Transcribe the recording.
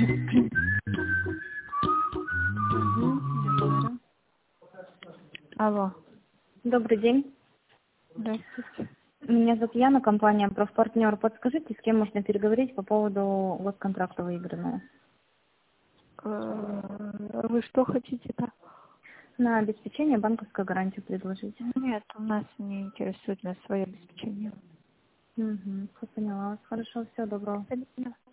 Говорю. Алло. Добрый день. Здравствуйте. Меня зовут Яна, компания «Профпартнер». Подскажите, с кем можно переговорить по поводу госконтракта выигранного? Вы что хотите-то? На обеспечение банковской гарантии предложить. Нет, у нас не интересует нас свое обеспечение. Угу, поняла вас. Хорошо, всего доброго. Спасибо.